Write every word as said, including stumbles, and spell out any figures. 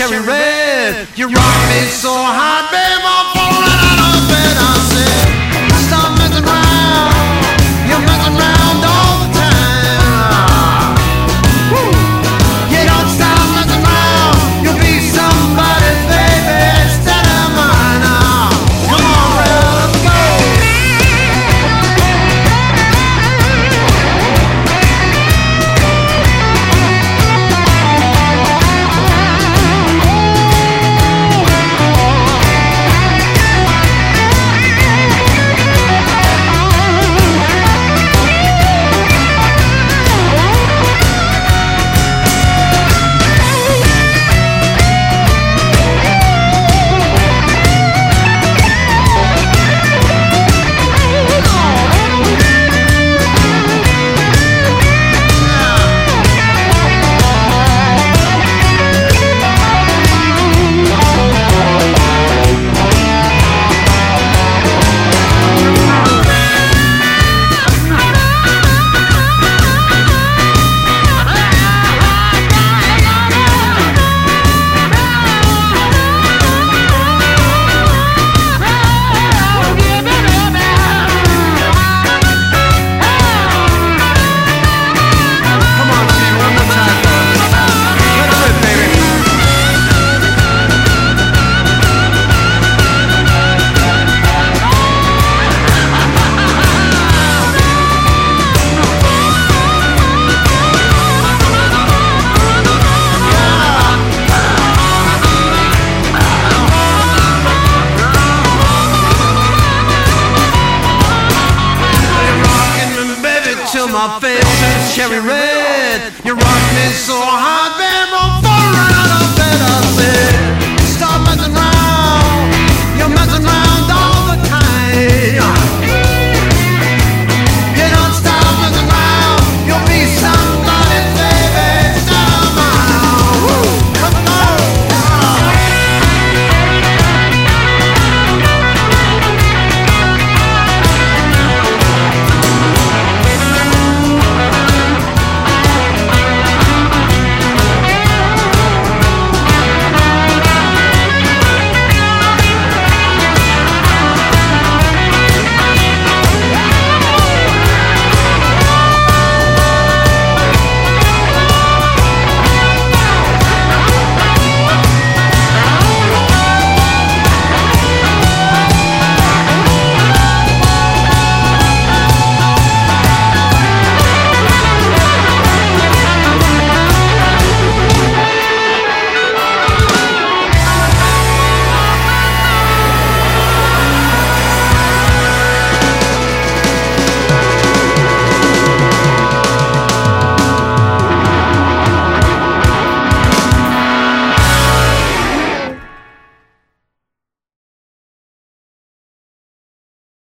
cherry red. You rock me so hot, babe, I'm falling out of bed. I said, stop messing around. You're messing around all the time. Woo. You don't stop messing around. You'll be somebody's baby instead of mine. Now, come on, Red, let's go. My face is cherry red. You rock me so